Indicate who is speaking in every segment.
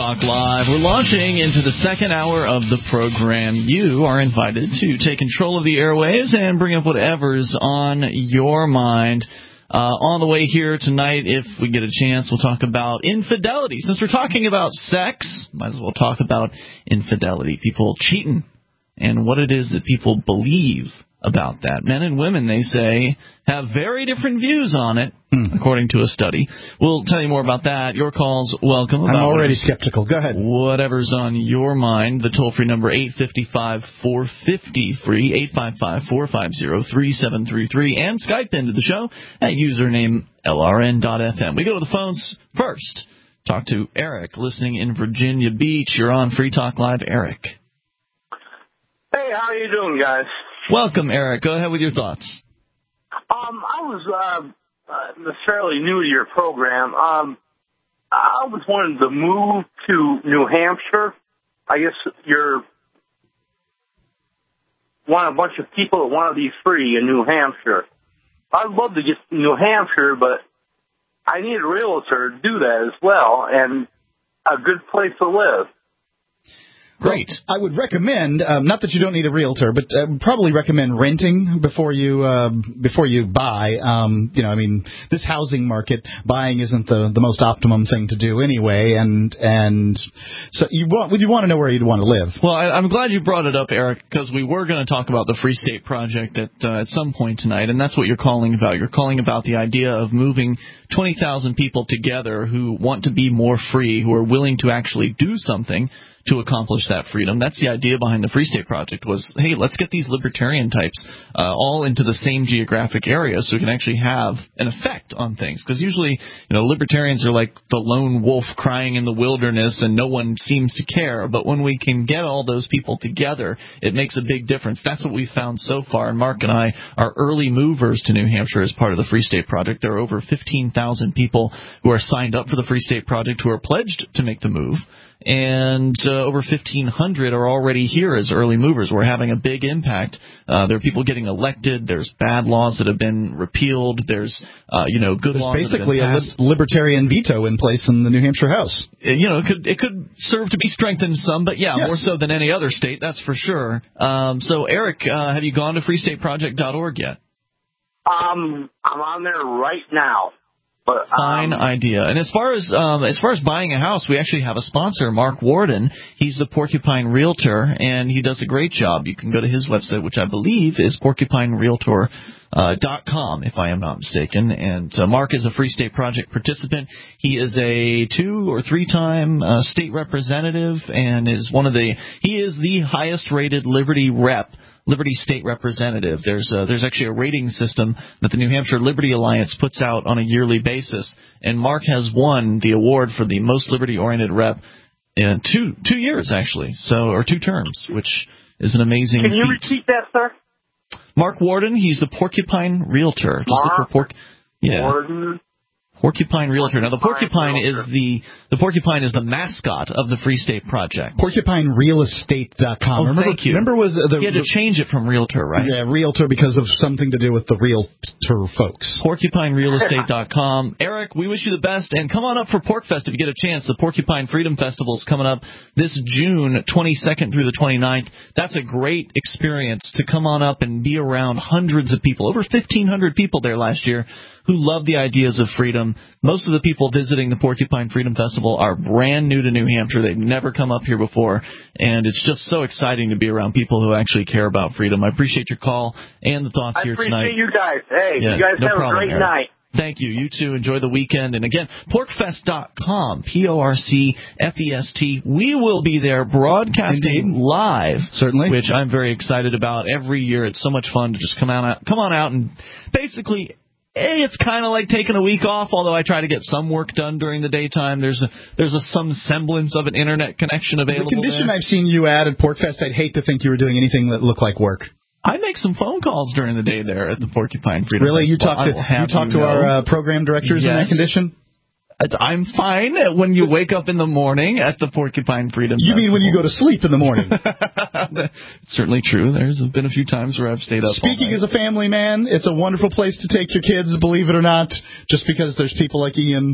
Speaker 1: Talk Live. We're launching into the second hour of the program. You are invited to take control of the airwaves and bring up whatever's on your mind. On the way here tonight, if we get a chance, we'll talk about infidelity. Since we're talking about sex, might as well talk about infidelity. People cheating and what it is that people believe about that. Men and women, they say, have very different views on it, according to a study. We'll tell you more about that. Your calls, welcome.
Speaker 2: I'm already skeptical. Go ahead.
Speaker 1: Whatever's on your mind. The toll-free number, 855-450-FREE, 855-450-3733, and Skype into the show at username LRN.FM. We go to the phones first. Talk to Eric, listening in Virginia Beach. You're on Free Talk Live. Eric.
Speaker 3: Hey, how are you doing, guys?
Speaker 1: Welcome, Eric. Go ahead with your thoughts.
Speaker 3: I was fairly new to your program. I was wanting to move to New Hampshire. I guess you're a bunch of people that want to be free in New Hampshire. I'd love to get to New Hampshire, but I need a realtor to do that as well, and a good place to live.
Speaker 2: Great. Well, I would recommend, not that you don't need a realtor, but probably recommend renting before you buy. This housing market, buying isn't the most optimum thing to do anyway, and so you want to know where you'd want to live.
Speaker 1: Well, I'm glad you brought it up, Eric, because we were going to talk about the Free State Project at some point tonight, and that's what you're calling about. You're calling about the idea of moving 20,000 people together who want to be more free, who are willing to actually do something to accomplish that freedom. That's the idea behind the Free State Project was, hey, let's get these libertarian types all into the same geographic area so we can actually have an effect on things. Because usually, libertarians are like the lone wolf crying in the wilderness and no one seems to care. But when we can get all those people together, it makes a big difference. That's what we've found so far. And Mark and I are early movers to New Hampshire as part of the Free State Project. There are over 15,000 people who are signed up for the Free State Project who are pledged to make the move. And over 1,500 are already here as early movers. We're having a big impact. There are people getting elected. There's bad laws that have been repealed. There's, good laws.
Speaker 2: There's basically a libertarian veto in place in the New Hampshire House.
Speaker 1: It could serve to be strengthened some, but yes. More so than any other state, that's for sure. So, Eric, have you gone to freestateproject.org yet?
Speaker 3: I'm on there right now.
Speaker 1: Fine idea. And as far as buying a house, we actually have a sponsor, Mark Warden. He's the Porcupine Realtor, and he does a great job. You can go to his website, which I believe is porcupinerealtor.com, if I am not mistaken. And Mark is a Free State Project participant. He is a 2 or 3-time state representative, and he is the highest rated Liberty State Representative. There's actually a rating system that the New Hampshire Liberty Alliance puts out on a yearly basis, and Mark has won the award for the most liberty-oriented rep in two years, actually, or 2 terms, which is an amazing feat.
Speaker 3: Can you repeat that, sir?
Speaker 1: Mark Warden, he's the Porcupine Realtor.
Speaker 3: Warden.
Speaker 1: Porcupine Realtor. Now, the porcupine is the the mascot of the Free State Project.
Speaker 2: PorcupineRealEstate.com.
Speaker 1: Thank you.
Speaker 2: Remember
Speaker 1: he had to change it from Realtor, right?
Speaker 2: Yeah, Realtor because of something to do with the Realtor folks.
Speaker 1: PorcupineRealEstate.com. Eric, we wish you the best, and come on up for PorcFest if you get a chance. The Porcupine Freedom Festival is coming up this June 22nd through the 29th. That's a great experience to come on up and be around hundreds of people, over 1,500 people there last year, who love the ideas of freedom. Most of the people visiting the Porcupine Freedom Festival are brand new to New Hampshire. They've never come up here before, and it's just so exciting to be around people who actually care about freedom. I appreciate your call and the thoughts here tonight.
Speaker 3: I appreciate you guys. Hey, you guys have a great night.
Speaker 1: Thank you. You too. Enjoy the weekend. And again, PorcFest.com, PorcFest. We will be there broadcasting live.
Speaker 2: Certainly.
Speaker 1: Which I'm very excited about. Every year it's so much fun to just come on out and basically it's kind of like taking a week off, although I try to get some work done during the daytime. There's some semblance of an internet connection available.
Speaker 2: The condition
Speaker 1: there.
Speaker 2: I've seen you at PorcFest, I'd hate to think you were doing anything that looked like work.
Speaker 1: I make some phone calls during the day there at the Porcupine Freedom Festival.
Speaker 2: Really? You talk to our program directors in that condition?
Speaker 1: I'm fine when you wake up in the morning at the Porcupine Freedom Festival.
Speaker 2: You mean when you go to sleep in the morning?
Speaker 1: It's certainly true. There's been a few times where I've stayed up
Speaker 2: Speaking as a family man, it's a wonderful place to take your kids, believe it or not, just because there's people like Ian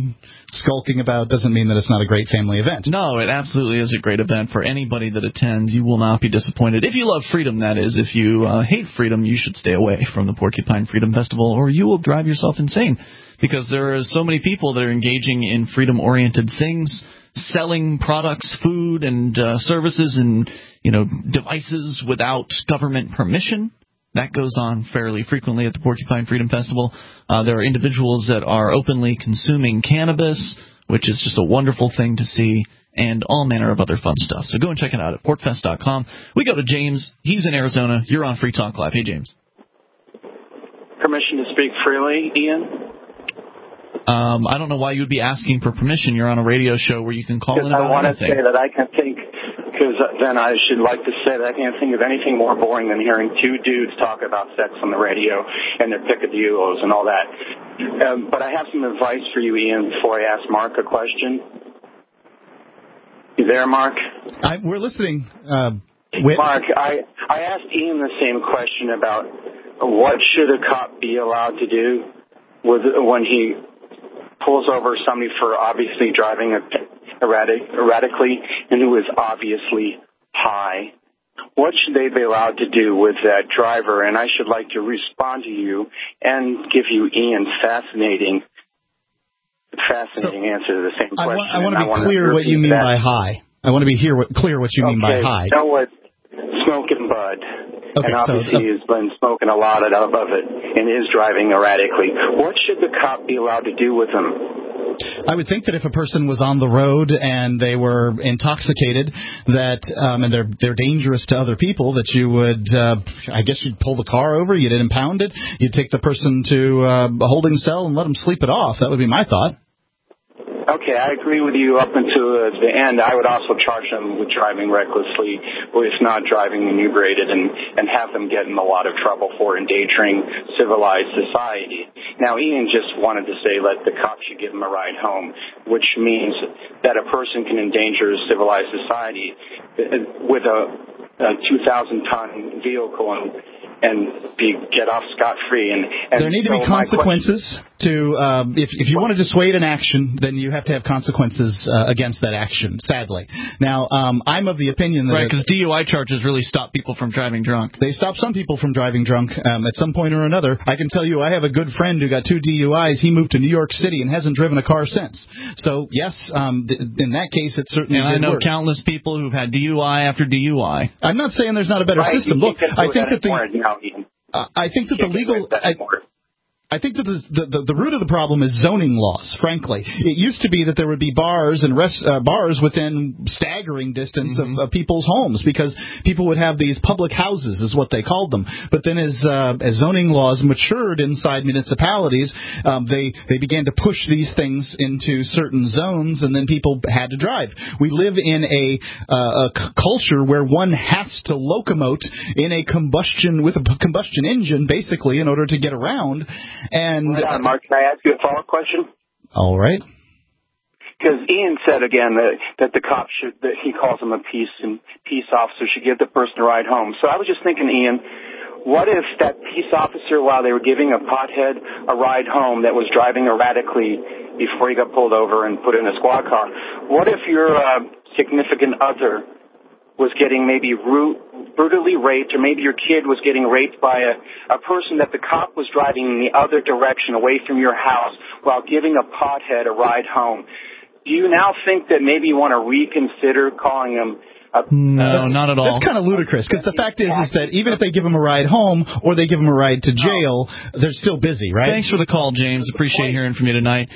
Speaker 2: skulking about doesn't mean that it's not a great family event.
Speaker 1: No, it absolutely is a great event for anybody that attends. You will not be disappointed. If you love freedom, that is. If you hate freedom, you should stay away from the Porcupine Freedom Festival, or you will drive yourself insane, because there are so many people that are engaging in freedom-oriented things, selling products, food, and services, and devices without government permission. That goes on fairly frequently at the Porcupine Freedom Festival. There are individuals that are openly consuming cannabis, which is just a wonderful thing to see, and all manner of other fun stuff. So go and check it out at porkfest.com. We go to James. He's in Arizona. You're on Free Talk Live. Hey, James.
Speaker 4: Permission to speak freely, Ian?
Speaker 1: I don't know why you would be asking for permission. You're on a radio show where you can call in about anything.
Speaker 4: I want to say that I can think, because then I should like to say that I can't think of anything more boring than hearing two dudes talk about sex on the radio and their picadillos and all that. But I have some advice for you, Ian, before I ask Mark a question. You there, Mark?
Speaker 2: We're listening.
Speaker 4: Mark, I asked Ian the same question about what should a cop be allowed to do when he pulls over somebody for obviously driving erratically and who is obviously high. What should they be allowed to do with that driver? And I should like to respond to you and give you Ian's fascinating answer to the same question.
Speaker 2: I want to be clear what you mean by high. I want to be clear what you mean by high.
Speaker 4: You know what? Smoking bud.
Speaker 2: Okay,
Speaker 4: and obviously he's been smoking a lot above it and is driving erratically. What should the cop be allowed to do with him?
Speaker 2: I would think that if a person was on the road and they were intoxicated, that and they're dangerous to other people, that you would, I guess you'd pull the car over, you'd impound it, you'd take the person to a holding cell and let them sleep it off. That would be my thought.
Speaker 4: Okay, I agree with you up until the end. I would also charge them with driving recklessly, or if not driving inebriated, and have them get in a lot of trouble for endangering civilized society. Now, Ian just wanted to say that the cop should give him a ride home, which means that a person can endanger civilized society with a 2,000-ton vehicle and get off scot-free. And
Speaker 2: there need to be consequences to if you want to dissuade an action, then you have to have consequences against that action, sadly. Now, I'm of the opinion that...
Speaker 1: Right, because DUI charges really stop people from driving drunk.
Speaker 2: They stop some people from driving drunk at some point or another. I can tell you I have a good friend who got 2 DUIs. He moved to New York City and hasn't driven a car since. So, yes, in that case, it certainly did work.
Speaker 1: And I know countless people who've had DUI after DUI.
Speaker 2: I'm not saying there's not a better system. Look, I think that the legal... I think that the root of the problem is zoning laws, frankly. It used to be that there would be bars and bars within staggering distance of people's homes, because people would have these public houses, is what they called them. But then as zoning laws matured inside municipalities, they began to push these things into certain zones, and then people had to drive. We live in a culture where one has to locomote with a combustion engine, basically, in order to get around. And
Speaker 4: Mark, can I ask you a follow-up question?
Speaker 2: All right.
Speaker 4: Because Ian said again that the cop should, that he calls him a peace officer, should give the person a ride home. So I was just thinking, Ian, what if that peace officer, while they were giving a pothead a ride home that was driving erratically before he got pulled over and put in a squad car, what if your significant other was getting maybe brutally raped, or maybe your kid was getting raped by a person that the cop was driving in the other direction away from your house while giving a pothead a ride home? Do you now think that maybe you want to reconsider calling him
Speaker 1: No, not at all.
Speaker 2: That's kind of ludicrous, because the fact is that even if they give him a ride home or they give him a ride to jail, they're still busy, right?
Speaker 1: Thanks for the call, James. Appreciate hearing from you tonight.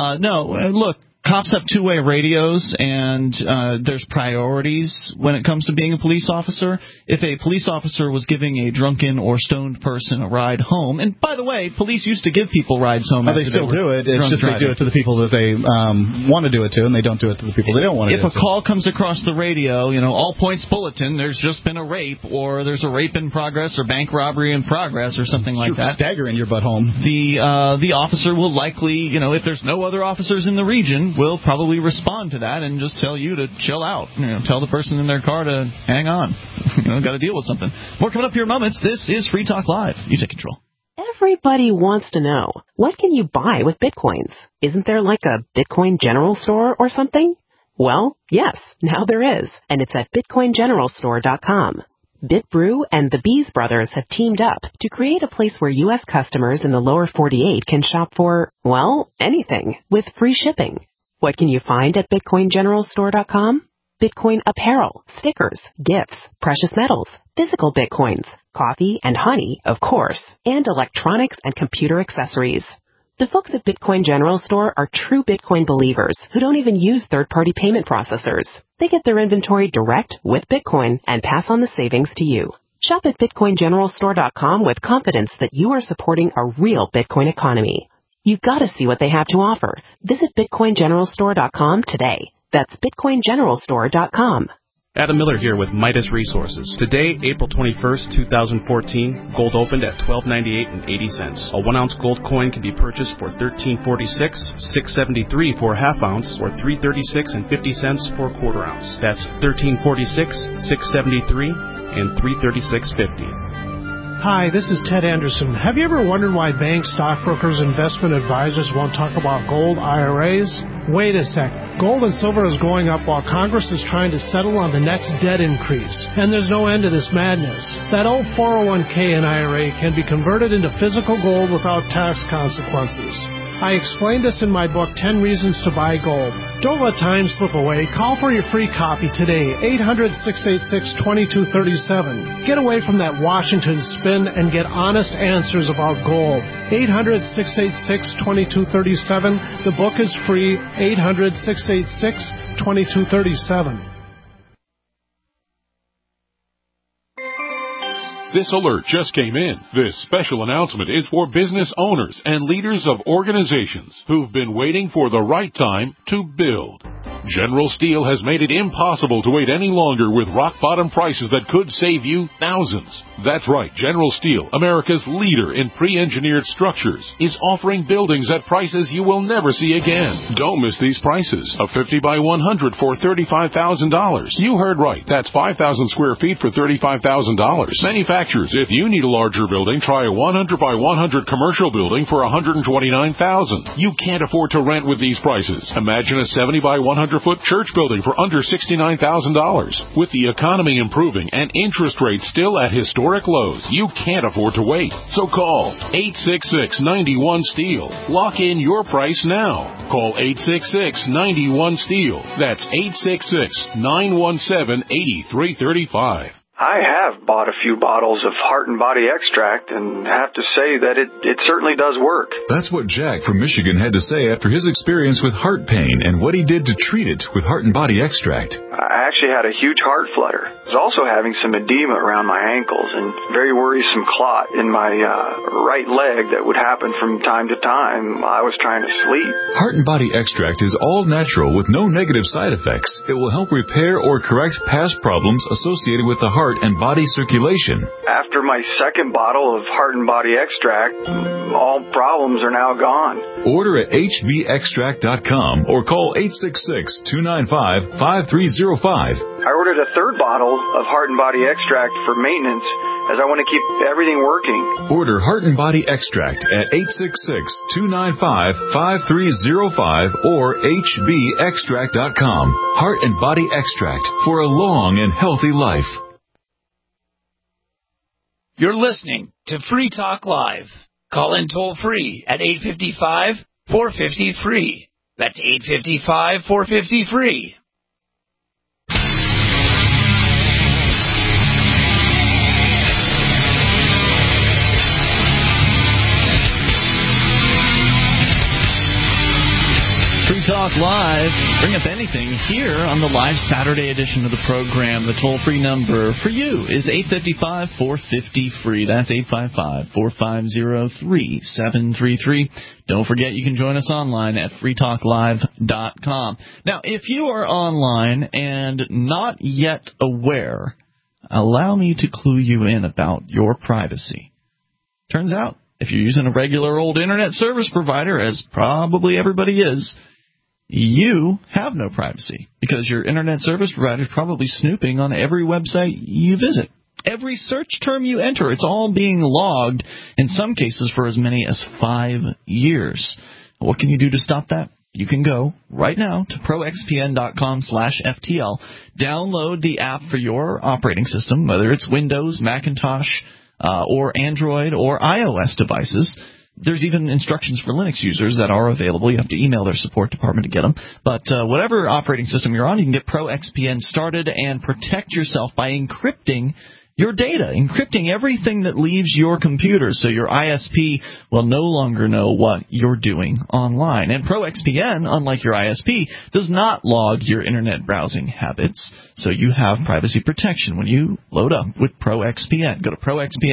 Speaker 1: Look, cops have two-way radios, and there's priorities when it comes to being a police officer. If a police officer was giving a drunken or stoned person a ride home, and by the way, police used to give people rides home.
Speaker 2: They still do it. It's just they do it to the people that they want to do it to, and they don't do it to the people they don't want to do it to.
Speaker 1: If a call comes across the radio, all points bulletin, there's just been a rape, or there's a rape in progress, or bank robbery in progress, or something like that.
Speaker 2: Stagger in your butt home.
Speaker 1: The officer will likely, if there's no other officers in the region, will probably respond to that and just tell you to chill out. Tell the person in their car to hang on. Got to deal with something. More coming up here in moments. This is Free Talk Live. You take control.
Speaker 5: Everybody wants to know, what can you buy with Bitcoins? Isn't there like a Bitcoin general store or something? Well, yes, now there is, and it's at BitcoinGeneralStore.com. BitBrew and the Bees Brothers have teamed up to create a place where U.S. customers in the lower 48 can shop for, well, anything with free shipping. What can you find at BitcoinGeneralStore.com? Bitcoin apparel, stickers, gifts, precious metals, physical Bitcoins, coffee and honey, of course, and electronics and computer accessories. The folks at Bitcoin General Store are true Bitcoin believers who don't even use third-party payment processors. They get their inventory direct with Bitcoin and pass on the savings to you. Shop at BitcoinGeneralStore.com with confidence that you are supporting a real Bitcoin economy. You've got to see what they have to offer. Visit BitcoinGeneralStore.com today. That's BitcoinGeneralStore.com.
Speaker 6: Adam Miller here with Midas Resources. Today, April 21st, 2014, gold opened at $12.98.80. A 1-ounce gold coin can be purchased for $13.46, $6.73 for a half ounce, or $3.36.50 for a quarter ounce. That's $13.46, $6.73, and $3.36.50.
Speaker 7: Hi, this is Ted Anderson. Have you ever wondered why banks, stockbrokers, investment advisors won't talk about gold IRAs? Wait a sec. Gold and silver is going up while Congress is trying to settle on the next debt increase. And there's no end to this madness. That old 401k and IRA can be converted into physical gold without tax consequences. I explained this in my book, 10 Reasons to Buy Gold. Don't let time slip away. Call for your free copy today, 800-686-2237. Get away from that Washington spin and get honest answers about gold. 800-686-2237. The book is free, 800-686-2237.
Speaker 8: This alert just came in. This special announcement is for business owners and leaders of organizations who've been waiting for the right time to build. General Steel has made it impossible to wait any longer with rock-bottom prices that could save you thousands. That's right, General Steel, America's leader in pre-engineered structures, is offering buildings at prices you will never see again. Don't miss these prices. A 50 by 100 for $35,000. You heard right. That's 5,000 square feet for $35,000. Manufacturers, if you need a larger building, try a 100 by 100 commercial building for $129,000. You can't afford to rent with these prices. Imagine a 70 by 100-foot church building for under $69,000. With the economy improving and interest rates still at historic lows, you can't afford to wait. So call 866-91-STEEL. Lock in your price now. Call 866-91-STEEL. That's 866-917-8335.
Speaker 4: I have bought a few bottles of Heart and Body Extract and have to say that it certainly does work.
Speaker 9: That's what Jack from Michigan had to say after his experience with heart pain and what he did to treat it with Heart and Body Extract.
Speaker 4: I actually had a huge heart flutter. I was also having some edema around my ankles and very worrisome clot in my right leg that would happen from time to time while I was trying to sleep.
Speaker 9: Heart and Body Extract is all natural with no negative side effects. It will help repair or correct past problems associated with the heart and body circulation.
Speaker 4: After my second bottle of Heart and Body Extract, all problems are now gone.
Speaker 9: Order at hbextract.com or call 866-295-5305.
Speaker 4: I ordered a third bottle of Heart and Body Extract for maintenance as I want to keep everything working.
Speaker 9: Order Heart and Body Extract at 866-295-5305 or hbextract.com. Heart and Body Extract for a long and healthy life.
Speaker 10: You're listening to Free Talk Live. Call in toll free at 855-450-FREE. That's 855-450-FREE.
Speaker 1: Free Talk Live. Bring up anything here on the live Saturday edition of the program. The toll-free number for you is 855-450-FREE. That's 855-450-3733. Don't forget you can join us online at freetalklive.com. Now, if you are online and not yet aware, allow me to clue you in about your privacy. Turns out, if you're using a regular old internet service provider, as probably everybody is, you have no privacy because your internet service provider is probably snooping on every website you visit. every search term you enter. It's all being logged, in some cases for as many as 5 years. What can you do to stop that? You can go right now to proxpn.com/FTL, download the app for your operating system, whether it's Windows, Macintosh, or Android or iOS devices. There's even instructions for Linux users that are available. You have to email their support department to get them. But whatever operating system you're on, you can get ProXPN started and protect yourself by encrypting your data, encrypting everything that leaves your computer so your ISP will no longer know what you're doing online. And ProXPN, unlike your ISP, does not log your internet browsing habits, so you have privacy protection when you load up with ProXPN. Go to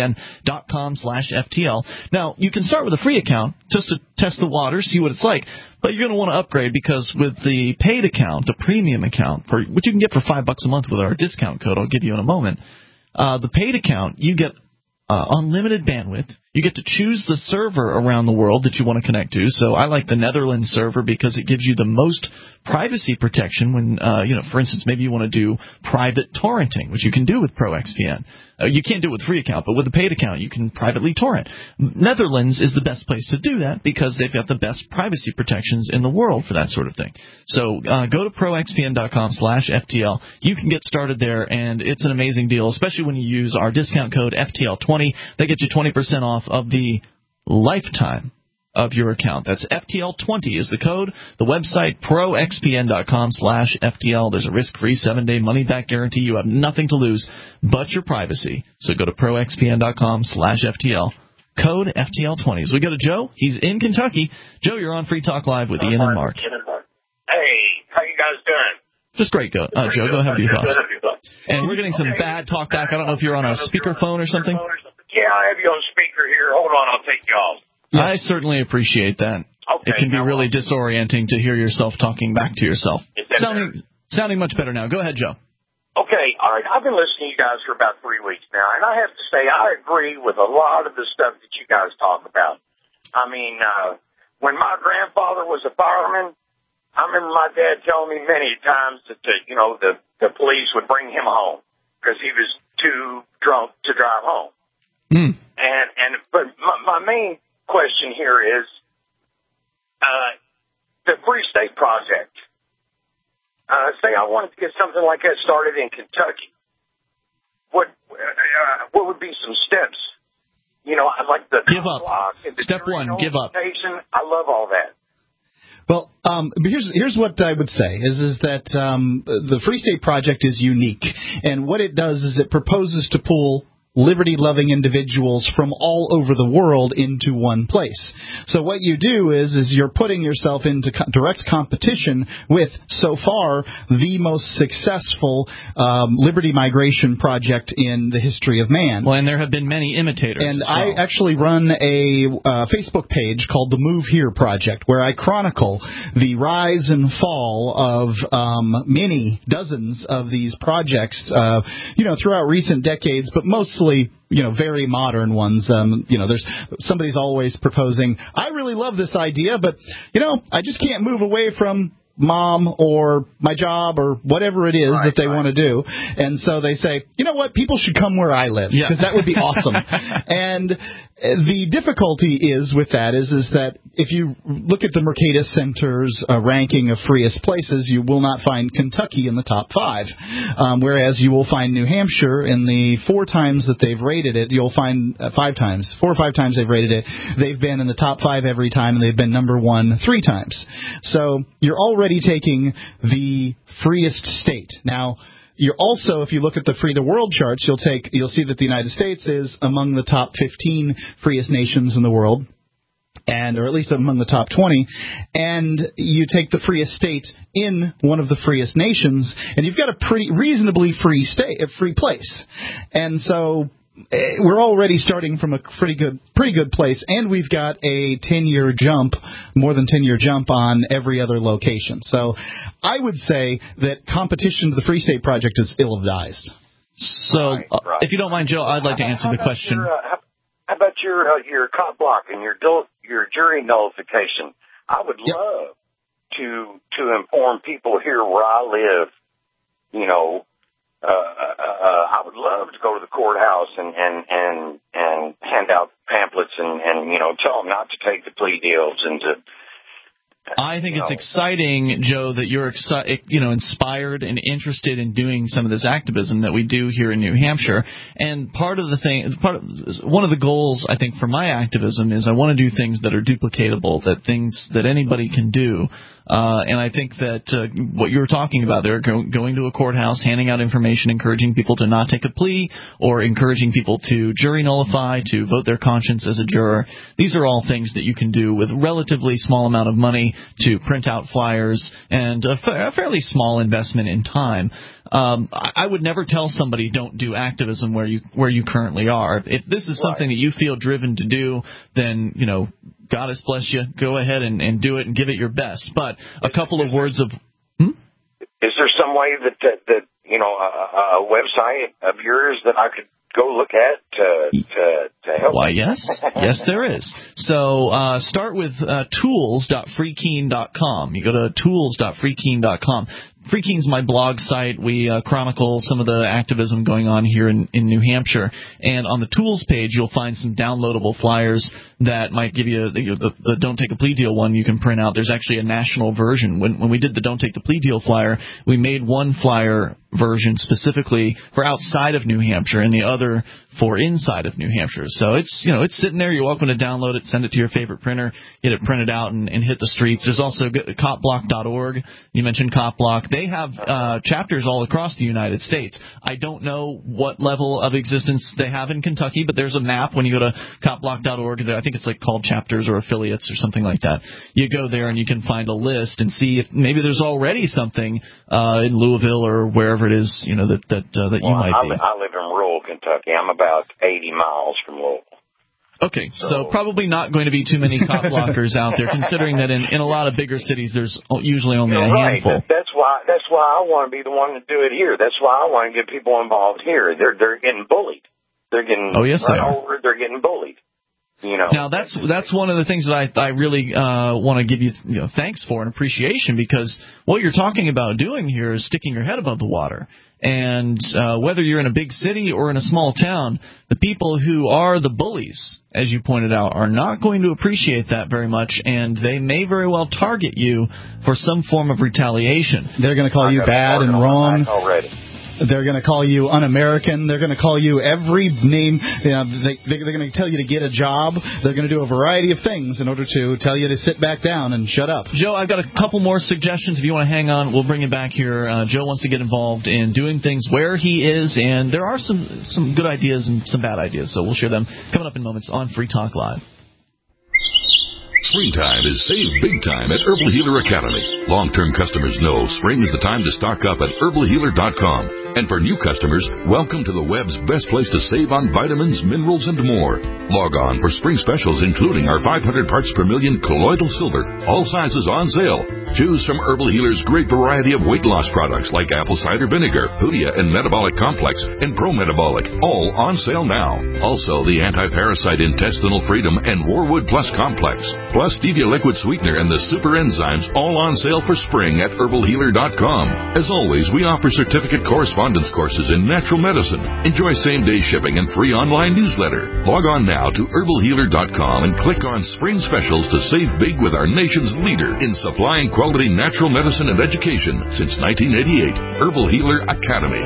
Speaker 1: proxpn.com/FTL. Now, you can start with a free account just to test the water, see what it's like. But you're going to want to upgrade because with the paid account, the premium account, for which you can get for $5 a month with our discount code I'll give you in a moment, the paid account, you get unlimited bandwidth. You get to choose the server around the world that you want to connect to. So I like the Netherlands server because it gives you the most privacy protection when, for instance, maybe you want to do private torrenting, which you can do with ProXPN. You can't do it with a free account, but with a paid account, you can privately torrent. Netherlands is the best place to do that because they've got the best privacy protections in the world for that sort of thing. So go to proxpn.com/FTL. You can get started there, and it's an amazing deal, especially when you use our discount code FTL20. They get you 20% off of the lifetime of your account. That's FTL20 is the code. The website, proxpn.com/FTL. There's a risk-free 7-day money-back guarantee. You have nothing to lose but your privacy. So go to proxpn.com/FTL. Code FTL20. So we go to Joe. He's in Kentucky. Joe, you're on Free Talk Live with Ian and Mark.
Speaker 11: Hey, how you guys doing?
Speaker 1: Just great, Joe. Go ahead with your thoughts. And we're getting some bad talk back. I don't know if you're on a speakerphone or something.
Speaker 11: Yeah, I have you on speaker here. Hold on, I'll take you off.
Speaker 1: Yes. I certainly appreciate that.
Speaker 11: Okay,
Speaker 1: it can be really disorienting to hear yourself talking back to yourself. Sounding much better now. Go ahead, Joe.
Speaker 11: Okay, all right. I've been listening to you guys for about 3 weeks now, and I have to say I agree with a lot of the stuff that you guys talk about. I mean, when my grandfather was a fireman, I remember my dad telling me many times that the police would bring him home because he was too drunk to drive home. But my main question here is the Free State Project. Say I wanted to get something like that started in Kentucky. What would be some steps? I'd like the
Speaker 1: give up. Step one, give up.
Speaker 11: I love all that.
Speaker 2: Well, here's what I would say is that the Free State Project is unique, and what it does is it proposes to pool liberty-loving individuals from all over the world into one place. So what you do is you're putting yourself into direct competition with, so far, the most successful liberty migration project in the history of man.
Speaker 1: Well, and there have been many imitators.
Speaker 2: And I actually run a Facebook page called the Move Here Project, where I chronicle the rise and fall of dozens of these projects, throughout recent decades, but mostly very modern ones. There's somebody's always proposing, I really love this idea, but, I just can't move away from mom or my job or whatever it is that they want to do. And so they say, you know what, people should come where I live because that would be awesome. And the difficulty is with that is that if you look at the Mercatus Center's ranking of freest places, you will not find Kentucky in the top 5, whereas you will find New Hampshire in the 4 times that they've rated it. You'll find 4 or 5 times they've rated it. They've been in the top 5 every time, and they've been number 1 3 times. So you're already taking the freest state. Now, you're also, if you look at the Free the World charts, you'll see that the United States is among the top 15 freest nations in the world, or at least among the top 20. And you take the freest state in one of the freest nations, and you've got a pretty reasonably free state, a free place. And so we're already starting from a pretty good place, and we've got a 10-year jump, more than 10-year jump on every other location. So I would say that competition to the Free State Project is ill-advised.
Speaker 1: So if you don't mind, Joe, I'd like to answer the question.
Speaker 11: How about your cop block and your jury nullification? I would love to inform people here where I live, I would love to go to the courthouse and hand out pamphlets and tell them not to take the plea deals and to.
Speaker 1: I think it's exciting, Joe, that you're inspired and interested in doing some of this activism that we do here in New Hampshire. And one of the goals, I think, for my activism is I want to do things that are duplicatable, things that anybody can do. And I think that what you were talking about there, going to a courthouse, handing out information, encouraging people to not take a plea, or encouraging people to jury nullify, to vote their conscience as a juror, these are all things that you can do with relatively small amount of money to print out flyers and a fairly small investment in time. I would never tell somebody don't do activism where you currently are. If this is something that you feel driven to do, then God has blessed you. Go ahead and do it and give it your best. But a couple of words of.
Speaker 11: Is there some way that a website of yours that I could go look at to help?
Speaker 1: Why, yes. Yes, there is. So start with tools.freekeen.com. You go to tools.freekeen.com. Freekeen's my blog site. We chronicle some of the activism going on here in New Hampshire. And on the tools page, you'll find some downloadable flyers that might give you the Don't Take a Plea Deal one you can print out. There's actually a national version. When we did the Don't Take the Plea Deal flyer, we made one flyer version specifically for outside of New Hampshire and the other for inside of New Hampshire. So it's sitting there. You're welcome to download it, send it to your favorite printer, get it printed out, and hit the streets. There's also copblock.org. You mentioned Copblock. They have chapters all across the United States. I don't know what level of existence they have in Kentucky, but there's a map when you go to copblock.org. I think it's called chapters or affiliates or something like that. You go there and you can find a list and see if maybe there's already something in Louisville or wherever it is that you might be.
Speaker 11: I live in rural Kentucky. I'm about 80 miles from Louisville.
Speaker 1: Okay, so probably not going to be too many cop blockers out there, considering that in a lot of bigger cities there's usually only a handful.
Speaker 11: Right. That's why I want to be the one to do it here. That's why I want to get people involved here. They're getting bullied. They're getting they're getting bullied.
Speaker 1: Now that's one of the things that I really want to give you thanks for and appreciation, because what you're talking about doing here is sticking your head above the water. And whether you're in a big city or in a small town, the people who are the bullies, as you pointed out, are not going to appreciate that very much, and they may very well target you for some form of retaliation.
Speaker 2: They're going to call you bad and wrong.
Speaker 11: Already.
Speaker 2: They're going to call you un-American. They're going to call you every name. They're going to tell you to get a job. They're going to do a variety of things in order to tell you to sit back down and shut up.
Speaker 1: Joe, I've got a couple more suggestions. If you want to hang on, we'll bring you back here. Joe wants to get involved in doing things where he is, and there are some good ideas and some bad ideas, so we'll share them coming up in moments on Free Talk Live.
Speaker 12: Springtime is save big time at Herbal Healer Academy. Long-term customers know spring is the time to stock up at herbalhealer.com. And for new customers, welcome to the web's best place to save on vitamins, minerals, and more. Log on for spring specials, including our 500 parts per million colloidal silver, all sizes on sale. Choose from Herbal Healer's great variety of weight loss products like apple cider vinegar, Hoodia and Metabolic Complex, and Pro Metabolic, all on sale now. Also, the anti-parasite intestinal freedom and Warwood Plus Complex, plus stevia liquid sweetener and the super enzymes, all on sale for spring at herbalhealer.com. As always, we offer certificate correspondence courses in natural medicine. Enjoy same-day shipping and free online newsletter. Log on now to herbalhealer.com and click on spring specials to save big with our nation's leader in supplying quality natural medicine and education since 1988, Herbal Healer Academy.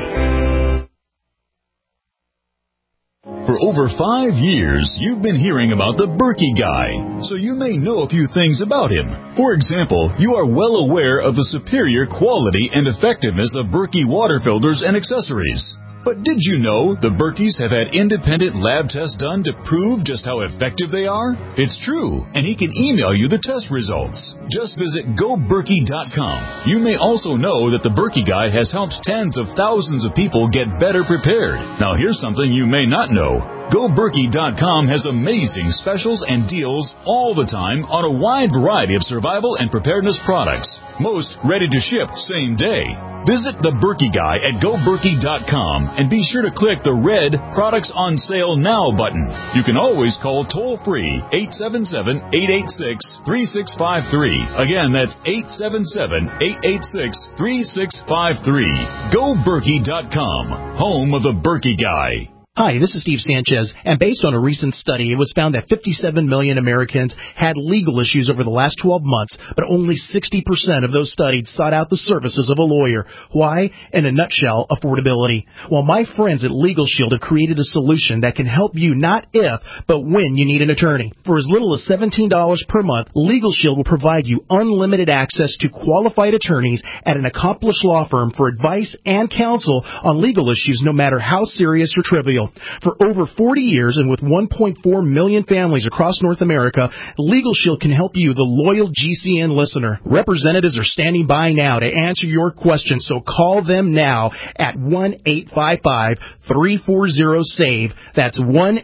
Speaker 9: For over 5 years, you've been hearing about the Berkey Guy, so you may know a few things about him. For example, you are well aware of the superior quality and effectiveness of Berkey water filters and accessories. But did you know the Berkeys have had independent lab tests done to prove just how effective they are? It's true, and he can email you the test results. Just visit GoBerkey.com. You may also know that the Berkey Guy has helped tens of thousands of people get better prepared. Now here's something you may not know. GoBerkey.com has amazing specials and deals all the time on a wide variety of survival and preparedness products. Most ready to ship same day. Visit the Berkey Guy at GoBerkey.com and be sure to click the red Products on Sale Now button. You can always call toll-free 877-886-3653. Again, that's 877-886-3653. GoBerkey.com, home of the Berkey Guy.
Speaker 13: Hi, this is Steve Sanchez, and based on a recent study, it was found that 57 million Americans had legal issues over the last 12 months, but only 60% of those studied sought out the services of a lawyer. Why? In a nutshell, affordability. Well, my friends at Legal Shield have created a solution that can help you not if, but when you need an attorney. For as little as $17 per month, Legal Shield will provide you unlimited access to qualified attorneys at an accomplished law firm for advice and counsel on legal issues, no matter how serious or trivial. For over 40 years and with 1.4 million families across North America, Legal Shield can help you, the loyal GCN listener. Representatives are standing by now to answer your questions, so call them now at 1-855-340-SAVE. That's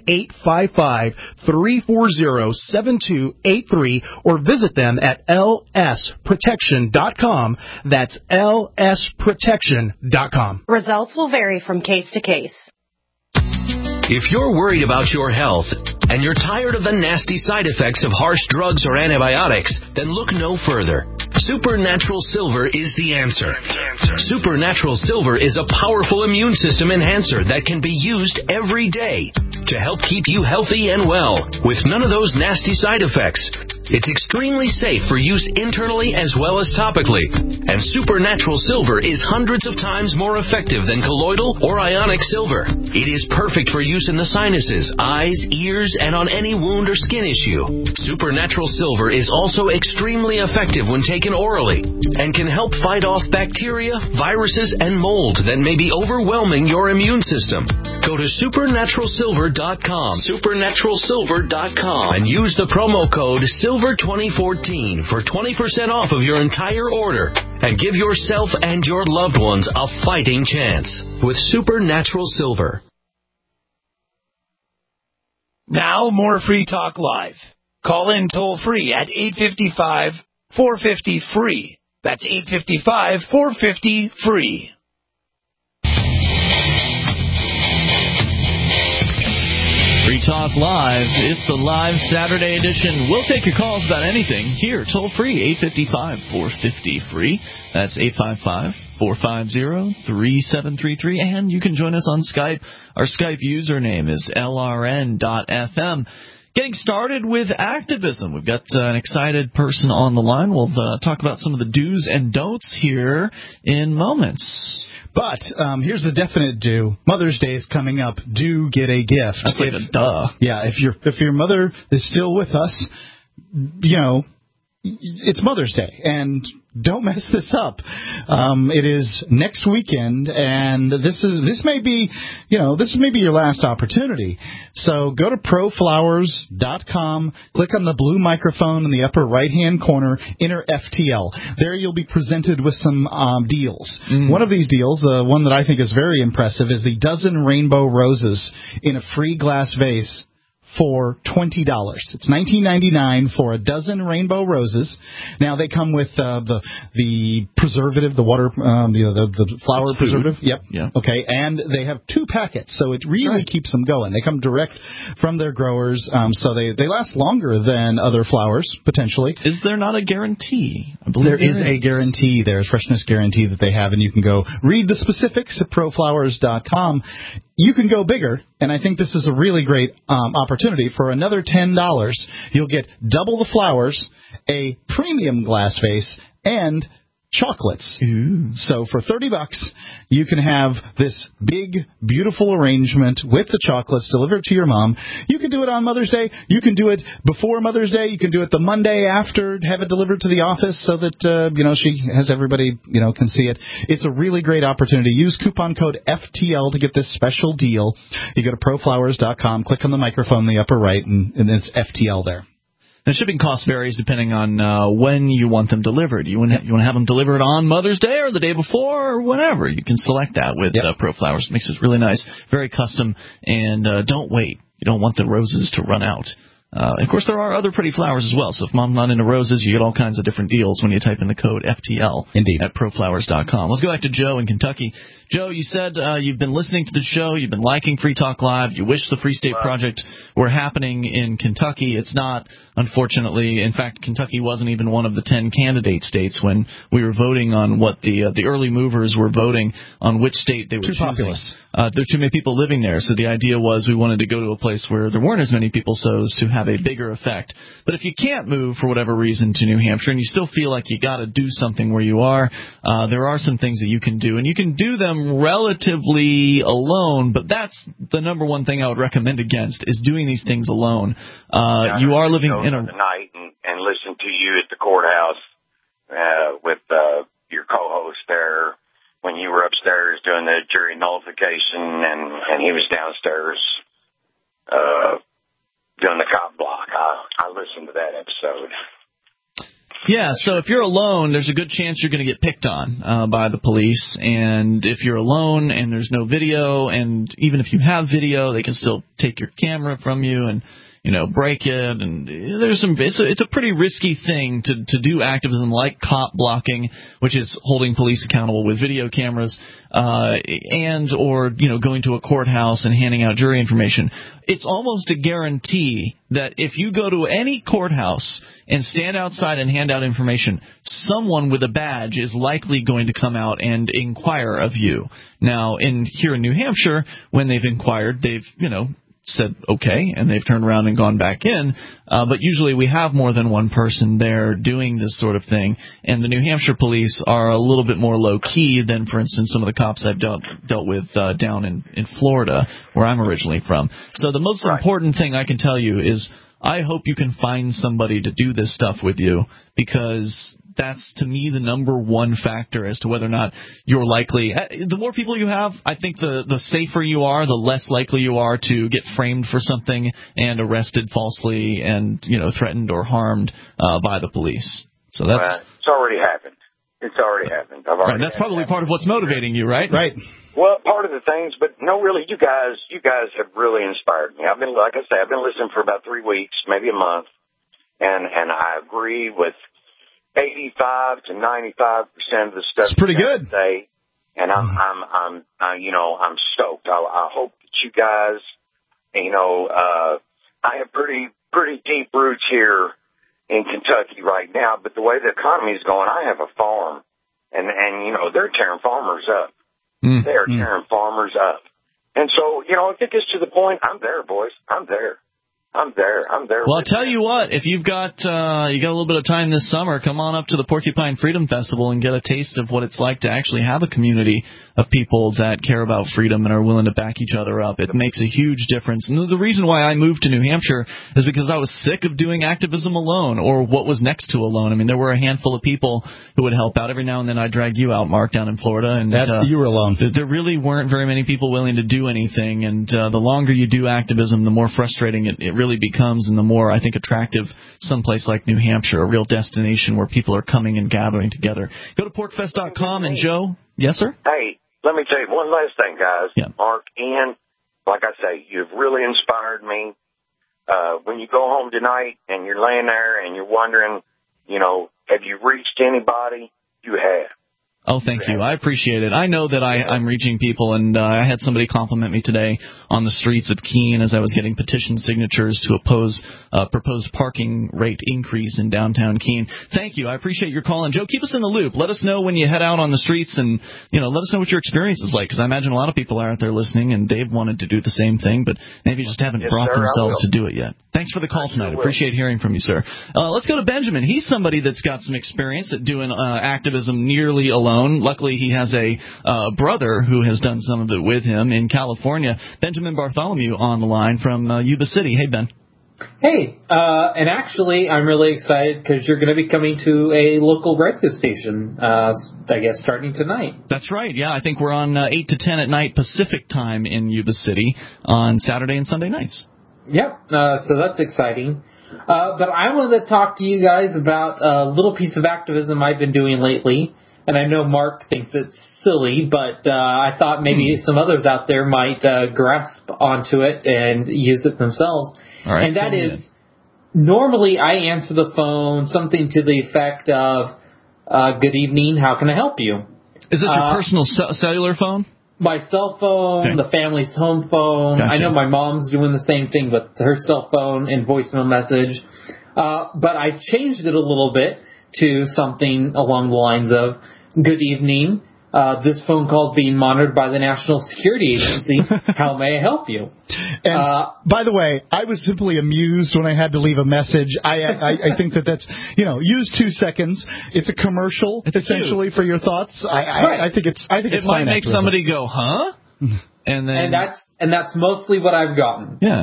Speaker 13: 1-855-340-7283, or visit them at lsprotection.com. That's lsprotection.com.
Speaker 14: Results will vary from case to case.
Speaker 15: If you're worried about your health and you're tired of the nasty side effects of harsh drugs or antibiotics, then look no further. Supernatural Silver is the answer. Supernatural Silver is a powerful immune system enhancer that can be used every day to help keep you healthy and well with none of those nasty side effects. It's extremely safe for use internally as well as topically. And Supernatural Silver is hundreds of times more effective than colloidal or ionic silver. It is perfect for use in the sinuses, eyes, ears, and on any wound or skin issue. Supernatural Silver is also extremely effective when taken orally and can help fight off bacteria, viruses, and mold that may be overwhelming your immune system. Go to supernaturalsilver.com, supernaturalsilver.com, and use the promo code SILVER2014 for 20% off of your entire order, and give yourself and your loved ones a fighting chance with Supernatural Silver.
Speaker 10: Now, more Free Talk Live. Call in toll-free at 855-450-FREE. That's 855-450-FREE.
Speaker 1: Free Talk Live. It's the live Saturday edition. We'll take your calls about anything here, toll-free, 855-450-FREE. That's 855-450-3733. And you can join us on Skype. Our Skype username is LRN.FM. Getting started with activism. We've got an excited person on the line. We'll talk about some of the do's and don'ts here in moments.
Speaker 2: But here's a definite do. Mother's Day is coming up. Do get a gift.
Speaker 1: That's like a duh.
Speaker 2: Yeah, if your mother is still with us, you know, it's Mother's Day, and don't mess this up. It is next weekend, and this may be your last opportunity. So go to proflowers.com, click on the blue microphone in the upper right-hand corner, enter FTL. There you'll be presented with some deals. One of these deals, the one that I think is very impressive, is the dozen rainbow roses in a free glass vase for $20. It's $19.99 for a dozen rainbow roses. Now they come with the preservative, the water, the flower preservative. Yep.
Speaker 1: Yeah.
Speaker 2: Okay, and they have 2 packets, so it really keeps them going. They come direct from their growers, so they last longer than other flowers potentially.
Speaker 1: Is there not a guarantee?
Speaker 2: I believe there is a guarantee. There's freshness guarantee that they have, and you can go read the specifics at proflowers.com. You can go bigger, and I think this is a really great opportunity. For another $10, you'll get double the flowers, a premium glass vase, and chocolates. So for $30, you can have this big, beautiful arrangement with the chocolates delivered to your mom. You can do it on Mother's Day. You can do it before Mother's Day. You can do it the Monday after, have it delivered to the office so that, she has everybody, can see it. It's a really great opportunity. Use coupon code FTL to get this special deal. You go to proflowers.com, click on the microphone in the upper right, and it's FTL there.
Speaker 1: And shipping cost varies depending on when you want them delivered. You want to have them delivered on Mother's Day or the day before or whenever. You can select that with ProFlowers. It makes it really nice, very custom, and don't wait. You don't want the roses to run out. Of course, there are other pretty flowers as well. So if Mom's not into roses, you get all kinds of different deals when you type in the code FTL at proflowers.com. Let's go back to Joe in Kentucky. Joe, you said you've been listening to the show. You've been liking Free Talk Live. You wish the Free State Project were happening in Kentucky. It's not, unfortunately. In fact, Kentucky wasn't even one of the 10 candidate states when we were voting on what the early movers were voting on which state they were choosing. Too populous. There are too many people living there, so the idea was we wanted to go to a place where there weren't as many people so as to have a bigger effect. But if you can't move for whatever reason to New Hampshire and you still feel like you got to do something where you are, there are some things that you can do, and you can do them relatively alone, but that's the number one thing I would recommend against is doing these things alone. You are living in a
Speaker 11: night and listen to you at the courthouse with your co-host there when you were upstairs doing the jury nullification and he was downstairs doing the cop block. I listened to that episode.
Speaker 1: Yeah, so if you're alone, there's a good chance you're going to get picked on by the police. And if you're alone and there's no video, and even if you have video, they can still take your camera from you and, break it. And there's it's a pretty risky thing to do activism like cop blocking, which is holding police accountable with video cameras, or going to a courthouse and handing out jury information. It's almost a guarantee that if you go to any courthouse and stand outside and hand out information, someone with a badge is likely going to come out and inquire of you. Now, here in New Hampshire, when they've inquired, they've, said okay, and they've turned around and gone back in, but usually we have more than one person there doing this sort of thing, and the New Hampshire police are a little bit more low-key than, for instance, some of the cops I've dealt with down in Florida, where I'm originally from. So the most important thing I can tell you is I hope you can find somebody to do this stuff with you, because that's, to me, the number one factor as to whether or not you're likely. The more people you have, I think the safer you are, the less likely you are to get framed for something and arrested falsely and, threatened or harmed by the police. So that's
Speaker 11: it's already happened. It's already happened.
Speaker 1: That's probably part of what's motivating you, right?
Speaker 2: Right.
Speaker 11: Well, part of the things, but no, really, you guys have really inspired me. I've been listening for about 3 weeks, maybe a month, and I agree with 85 to 95% of the stuff.
Speaker 2: It's pretty good.
Speaker 11: Say, and I'm stoked. I hope that you guys, I have pretty deep roots here in Kentucky right now, but the way the economy is going, I have a farm, and they're tearing farmers up. They are tearing farmers up. And so, if it gets to the point, I'm there, boys. I'm there.
Speaker 1: Well, I'll tell you what, if you've got a little bit of time this summer, come on up to the Porcupine Freedom Festival and get a taste of what it's like to actually have a community of people that care about freedom and are willing to back each other up. It makes a huge difference. And the reason why I moved to New Hampshire is because I was sick of doing activism alone, or what was next to alone. I mean, there were a handful of people who would help out. Every now and then I'd drag you out, Mark, down in Florida. And
Speaker 2: you were alone.
Speaker 1: There really weren't very many people willing to do anything. And the longer you do activism, the more frustrating it really becomes, and the more, I think, attractive someplace like New Hampshire, a real destination where people are coming and gathering together. Go to porkfest.com. And Joe, yes, sir?
Speaker 11: Hey, let me tell you one last thing, guys.
Speaker 1: Yeah.
Speaker 11: Mark, Ian, like I say, you've really inspired me. When you go home tonight and you're laying there and you're wondering, have you reached anybody? You have.
Speaker 1: Oh, thank you. I appreciate it. I know that I'm reaching people, and I had somebody compliment me today on the streets of Keene as I was getting petition signatures to oppose proposed parking rate increase in downtown Keene. Thank you. I appreciate your call. And, Joe, keep us in the loop. Let us know when you head out on the streets, and, let us know what your experience is like, because I imagine a lot of people are out there listening, and they've wanted to do the same thing, but maybe just haven't brought themselves to do it yet. Thanks for the call tonight. Appreciate hearing from you, sir. Let's go to Benjamin. He's somebody that's got some experience at doing activism nearly alone. Luckily, he has a brother who has done some of it with him in California. Benjamin Bartholomew on the line from Yuba City. Hey, Ben.
Speaker 16: Hey, and actually, I'm really excited because you're going to be coming to a local radio station, I guess, starting tonight.
Speaker 1: That's right. Yeah, I think we're on 8 to 10 at night Pacific time in Yuba City on Saturday and Sunday nights.
Speaker 16: Yep, so that's exciting. But I wanted to talk to you guys about a little piece of activism I've been doing lately. And I know Mark thinks it's silly, but I thought maybe some others out there might grasp onto it and use it themselves.
Speaker 1: All right.
Speaker 16: And that is normally I answer the phone, something to the effect of, good evening, how can I help you?
Speaker 1: Is this your personal cellular phone?
Speaker 16: My cell phone, the family's home phone. Gotcha. I know my mom's doing the same thing with her cell phone and voicemail message. But I've changed it a little bit to something along the lines of, good evening, this phone call is being monitored by the National Security Agency. How may I help you?
Speaker 2: And by the way, I was simply amused when I had to leave a message. I think that's, use 2 seconds. It's a commercial, essentially, cute. For your thoughts. I think it's
Speaker 1: it might make somebody go, huh?
Speaker 16: And that's mostly what I've gotten.
Speaker 1: Yeah.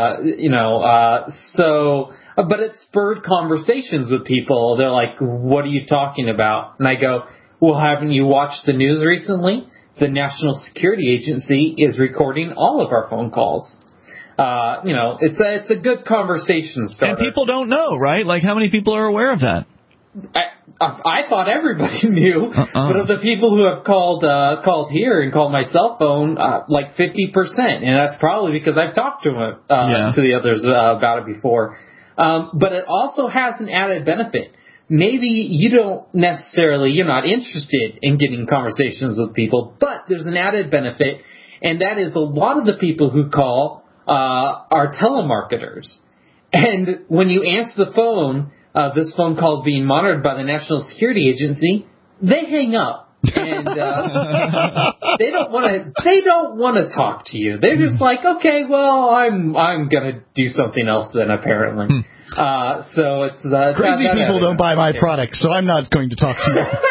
Speaker 16: But it spurred conversations with people. They're like, what are you talking about? And I go, well, haven't you watched the news recently? The National Security Agency is recording all of our phone calls. It's a good conversation starter.
Speaker 1: And people don't know, right? Like, how many people are aware of that?
Speaker 16: I thought everybody knew, but of the people who have called here and called my cell phone, like 50%, and that's probably because I've talked to the others about it before. But it also has an added benefit. Maybe you're not interested in getting conversations with people, but there's an added benefit, and that is a lot of the people who call are telemarketers. And when you answer the phone, this phone call is being monitored by the National Security Agency, they hang up. And they don't want to talk to you. They're just like, okay, well, I'm gonna do something else then, apparently. So it's
Speaker 2: crazy people don't buy my products, so I'm not going to talk to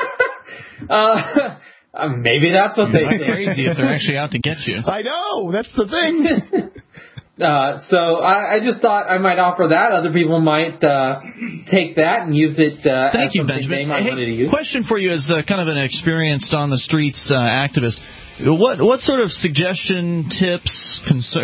Speaker 16: you. Maybe that's what they think.
Speaker 1: Crazy if they're actually out to get you.
Speaker 2: I know, that's the thing.
Speaker 16: So I just thought I might offer that. Other people might take that and use it
Speaker 1: Thank
Speaker 16: as
Speaker 1: you,
Speaker 16: something
Speaker 1: Benjamin.
Speaker 16: they might want to use.
Speaker 1: Question for you as kind of an experienced on the streets activist. What sort of suggestion, tips,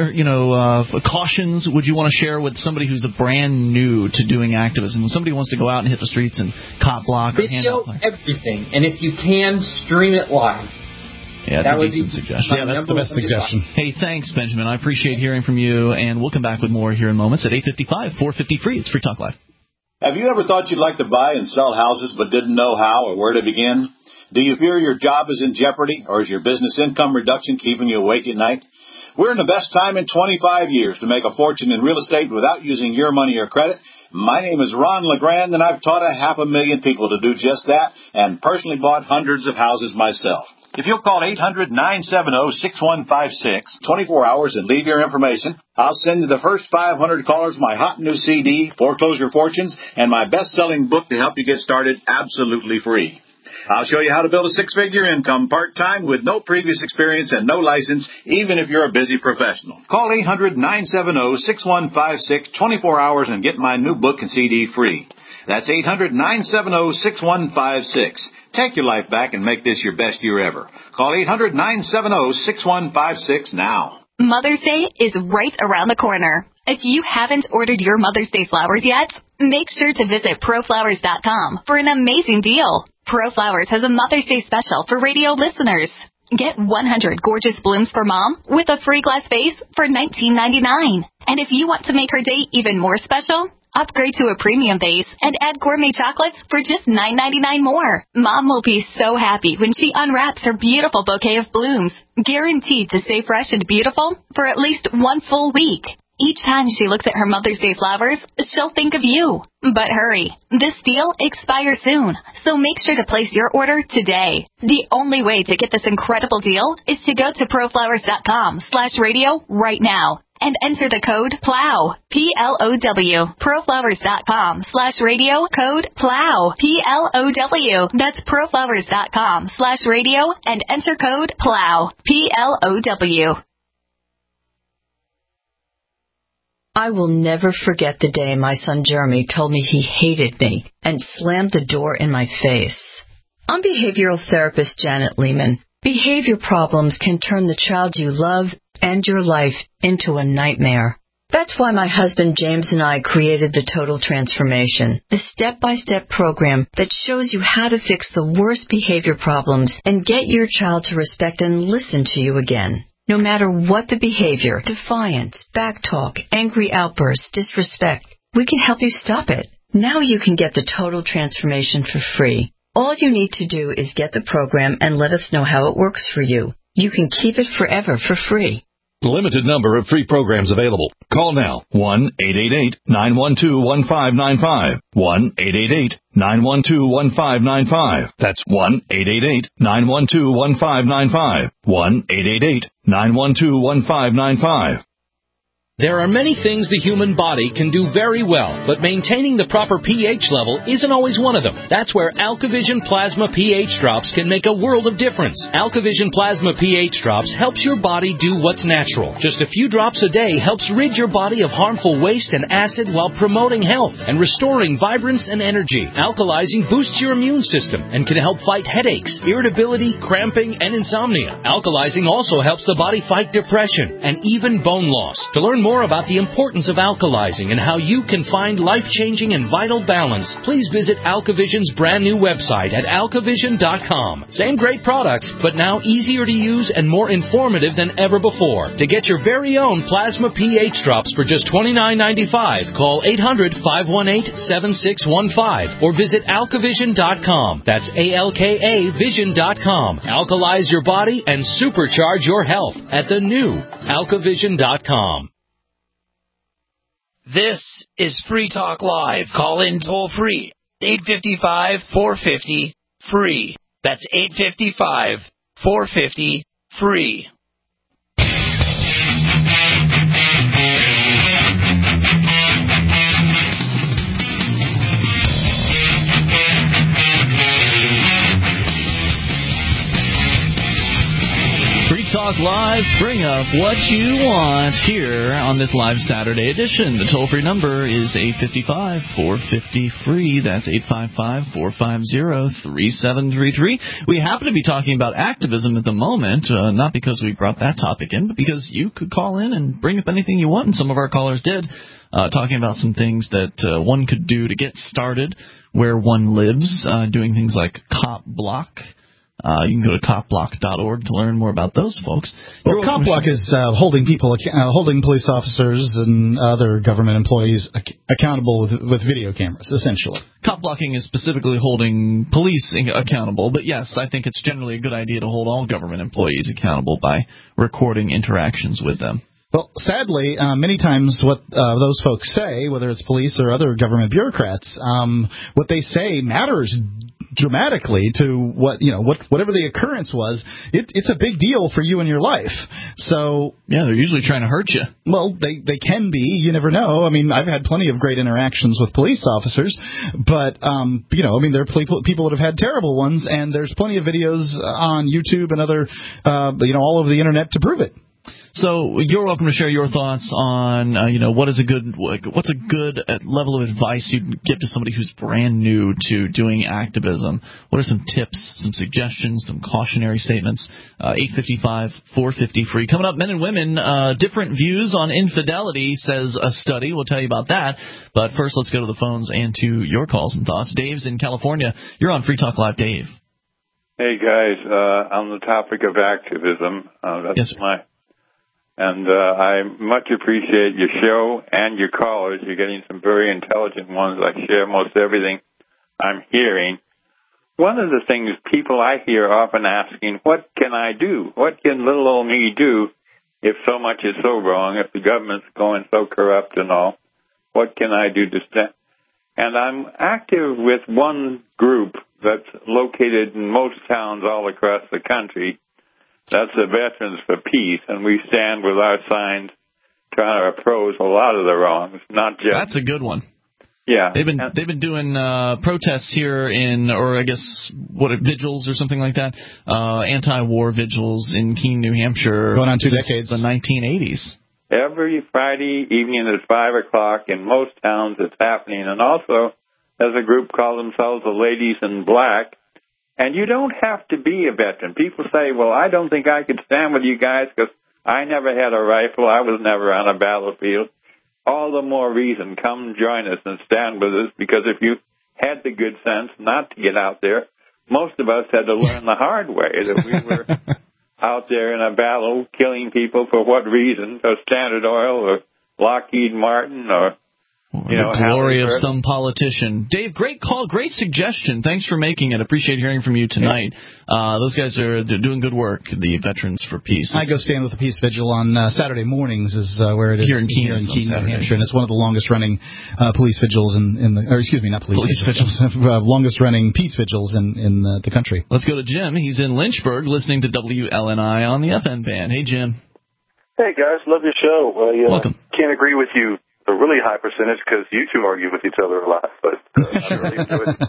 Speaker 1: cautions would you want to share with somebody who's a brand new to doing activism? When somebody wants to go out and hit the streets and cop block or hand out
Speaker 16: everything, and if you can, stream it live.
Speaker 1: Yeah, that's a decent suggestion.
Speaker 2: Yeah, that's the best suggestion.
Speaker 1: Hey, thanks, Benjamin. I appreciate hearing from you, and we'll come back with more here in moments at 8:55, 450 free. It's Free Talk Live.
Speaker 17: Have you ever thought you'd like to buy and sell houses but didn't know how or where to begin? Do you fear your job is in jeopardy, or is your business income reduction keeping you awake at night? We're in the best time in 25 years to make a fortune in real estate without using your money or credit. My name is Ron LeGrand, and I've taught 500,000 people to do just that and personally bought hundreds of houses myself. If you'll call 800-970-6156, 24 hours, and leave your information, I'll send you the first 500 callers my hot new CD, Foreclosure Fortunes, and my best-selling book to help you get started absolutely free. I'll show you how to build a six-figure income part-time with no previous experience and no license, even if you're a busy professional. Call 800-970-6156, 24 hours, and get my new book and CD free. That's 800-970-6156. Take your life back and make this your best year ever. Call 800-970-6156 now.
Speaker 18: Mother's Day is right around the corner. If you haven't ordered your Mother's Day flowers yet, make sure to visit ProFlowers.com for an amazing deal. ProFlowers has a Mother's Day special for radio listeners. Get 100 gorgeous blooms for Mom with a free glass vase for $19.99. And if you want to make her day even more special, upgrade to a premium vase and add gourmet chocolates for just $9.99 more. Mom will be so happy when she unwraps her beautiful bouquet of blooms, guaranteed to stay fresh and beautiful for at least one full week. Each time she looks at her Mother's Day flowers, she'll think of you. But hurry, this deal expires soon, so make sure to place your order today. The only way to get this incredible deal is to go to proflowers.com/radio right now and enter the code PLOW, P-L-O-W, proflowers.com/radio, code PLOW, P-L-O-W. That's proflowers.com/radio and enter code PLOW, P-L-O-W.
Speaker 19: I will never forget the day my son Jeremy told me he hated me and slammed the door in my face. I'm behavioral therapist Janet Lehman. Behavior problems can turn the child you love and your life into a nightmare. That's why my husband James and I created the Total Transformation, the step-by-step program that shows you how to fix the worst behavior problems and get your child to respect and listen to you again. No matter what the behavior, defiance, backtalk, angry outbursts, disrespect, We can help you stop it. Now you can get the total transformation for free. All you need to do is get the program and let us know how it works for you. You can keep it forever for free.
Speaker 9: Limited number of free programs available. Call now. 1-888-912-1595. 1-888-912-1595. That's 1-888-912-1595. 1-888-912-1595.
Speaker 20: There are many things the human body can do very well, but maintaining the proper pH level isn't always one of them. That's where AlkaVision Plasma pH Drops can make a world of difference. AlkaVision Plasma pH Drops helps your body do what's natural. Just a few drops a day helps rid your body of harmful waste and acid while promoting health and restoring vibrance and energy. Alkalizing boosts your immune system and can help fight headaches, irritability, cramping, and insomnia. Alkalizing also helps the body fight depression and even bone loss. To learn more about the importance of alkalizing and how you can find life-changing and vital balance, please visit AlkaVision's brand new website at alkavision.com. Same great products, but now easier to use and more informative than ever before. To get your very own Plasma pH Drops for just $29.95, call 800-518-7615 or visit alkavision.com. That's ALKA Vision.com. Alkalize your body and supercharge your health at the new alkavision.com.
Speaker 10: This is Free Talk Live. Call in toll free. 855-450-FREE. That's 855-450-FREE.
Speaker 1: Free Talk Live, bring up what you want here on this live Saturday edition. The toll-free number is 855-450-FREE. That's 855-450-3733. We happen to be talking about activism at the moment, not because we brought that topic in, but because you could call in and bring up anything you want, and some of our callers did, talking about some things that one could do to get started where one lives, doing things like Cop Block. You can go to copblock.org to learn more about those folks.
Speaker 2: Well, CopBlock is holding police officers and other government employees accountable with video cameras, essentially.
Speaker 1: Cop-blocking is specifically holding police accountable, but yes, I think it's generally a good idea to hold all government employees accountable by recording interactions with them.
Speaker 2: Well, sadly, many times what those folks say, whether it's police or other government bureaucrats, what they say matters dramatically to whatever the occurrence was. It's a big deal for you in your life. So
Speaker 1: yeah, they're usually trying to hurt you.
Speaker 2: Well, they can be. You never know. I mean, I've had plenty of great interactions with police officers, but there are people that have had terrible ones, and there's plenty of videos on YouTube and other all over the internet to prove it.
Speaker 1: So you're welcome to share your thoughts on, what's a good level of advice you'd give to somebody who's brand new to doing activism. What are some tips, some suggestions, some cautionary statements? 855-450-FREE. Coming up, men and women, different views on infidelity, says a study. We'll tell you about that. But first, let's go to the phones and to your calls and thoughts. Dave's in California. You're on Free Talk Live, Dave.
Speaker 21: Hey, guys. On the topic of activism, And I much appreciate your show and your callers. You're getting some very intelligent ones. I share most everything I'm hearing. One of the things people I hear often asking, what can I do? What can little old me do if so much is so wrong, if the government's going so corrupt and all? What can I do to stand? And I'm active with one group that's located in most towns all across the country. That's the Veterans for Peace, and we stand with our signs trying to oppose a lot of the wrongs, not just...
Speaker 1: That's a good one.
Speaker 21: Yeah.
Speaker 1: They've been doing protests here vigils or something like that, anti-war vigils in Keene, New Hampshire.
Speaker 2: Going on 2 decades.
Speaker 1: The 1980s.
Speaker 21: Every Friday evening at 5 o'clock in most towns it's happening, and also there's a group called themselves the Ladies in Black. And you don't have to be a veteran. People say, well, I don't think I could stand with you guys because I never had a rifle. I was never on a battlefield. All the more reason, come join us and stand with us, because if you had the good sense not to get out there, most of us had to learn the hard way that we were out there in a battle killing people for what reason, or Standard Oil or Lockheed Martin or
Speaker 1: The glory of some politician. Dave, great call, great suggestion. Thanks for making it. Appreciate hearing from you tonight. Those guys they're doing good work, the Veterans for Peace.
Speaker 2: I go stand with the Peace Vigil on Saturday mornings is where it is.
Speaker 1: Here in Keene,
Speaker 2: New Hampshire. And it's one of the longest-running police vigils not police vigils. Longest-running peace vigils in the country.
Speaker 1: Let's go to Jim. He's in Lynchburg listening to WLNI on the FM band. Hey, Jim.
Speaker 3: Hey, guys. Love your show.
Speaker 1: Welcome.
Speaker 3: Can't agree with you a really high percentage because you two argue with each other a lot, but I really enjoy it.